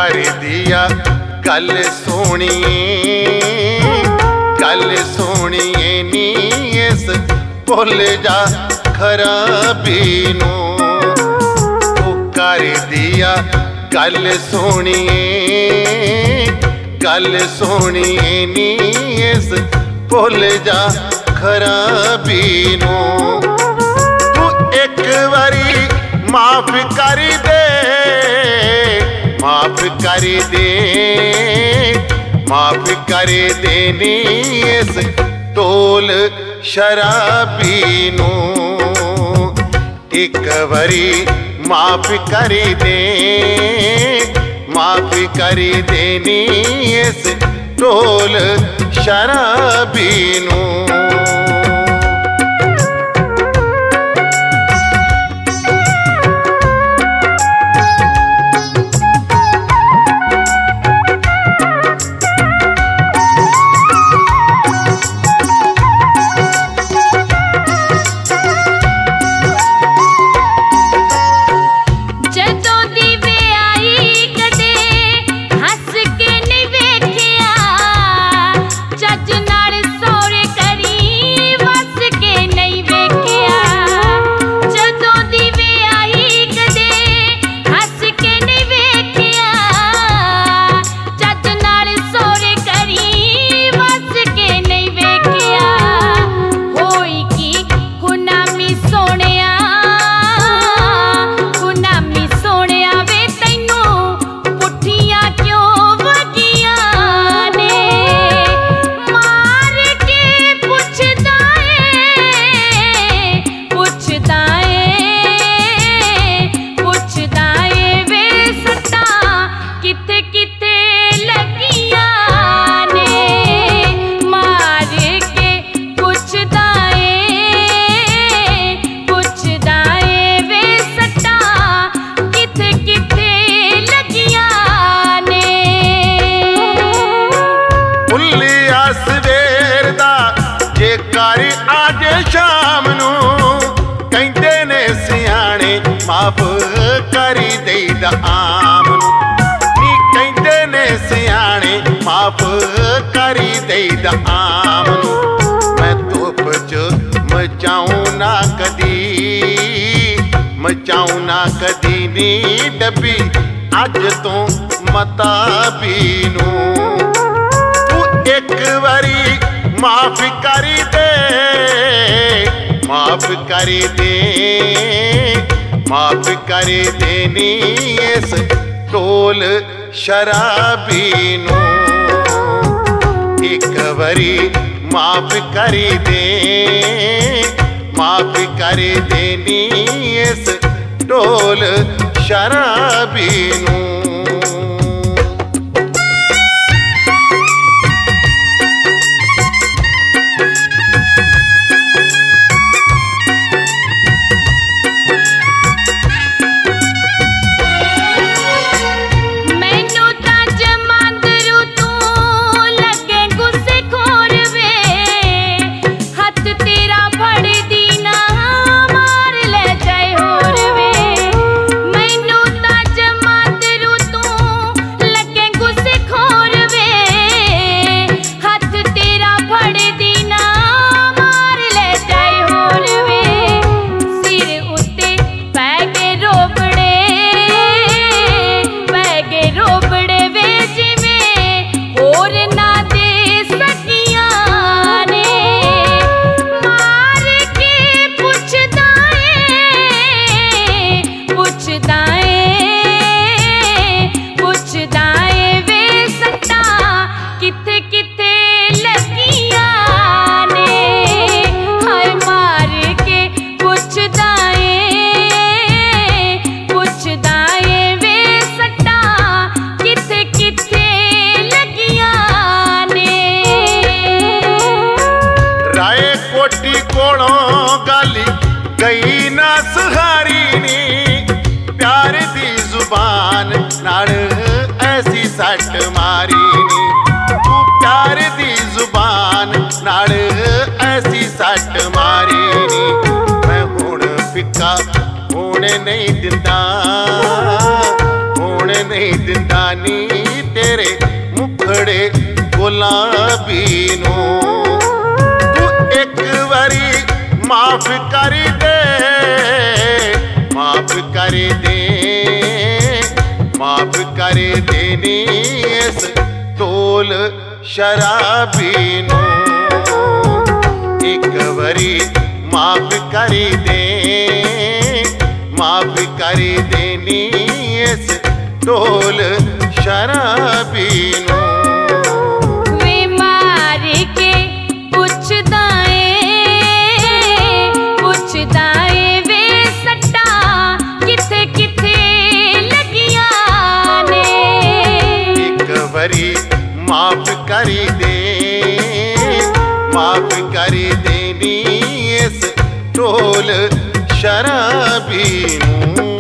कर दिया गल सोनिए नी इस भुल जा खराबी नू। तू कर दिया गल सोनिए नी इस भुल जा खराबी नू। तू एक बारी माफ कर दे नी इस टोल शराबी नू। एक बारी माफ कर दे नी इस टोल शराबी नू। शाम नू कहंदे ने सियाणे माफ करी देईदा आम नू। नी कहंदे ने सियाणे माफ करी देईदा आम नू। मैं धुप च मचाऊं ना कदी नी डब्बी अज तो मता पी नू। तू एक बारी माफ कर दे नी इस टोल शराबी नू। एक बारी माफ कर दे नी इस टोल शराबी नू। गई ना सुहारी नी प्यार दी जुबान नाल ऐसी सट मारी नी। तू प्यार दी जुबान नाल ऐसी सट मारी नी। मैं हुण फिक्का होने नहीं दिंदा, होने नहीं दिंदा नी तेरे मुखड़े गुलाबी नू। तू एक बारी माफ कर दे, माफ कर दे, माफ कर देनी इस ढोल शराबी नू। एक बारी माफ कर दे, माफ कर देनी इस ढोल शराबी नू। वे मार के पुछदा ए वे सट्टा किथे किथे लगियां ने। एक बारी माफ कर दे, माफ कर देनी इस ढोल शराबी नू।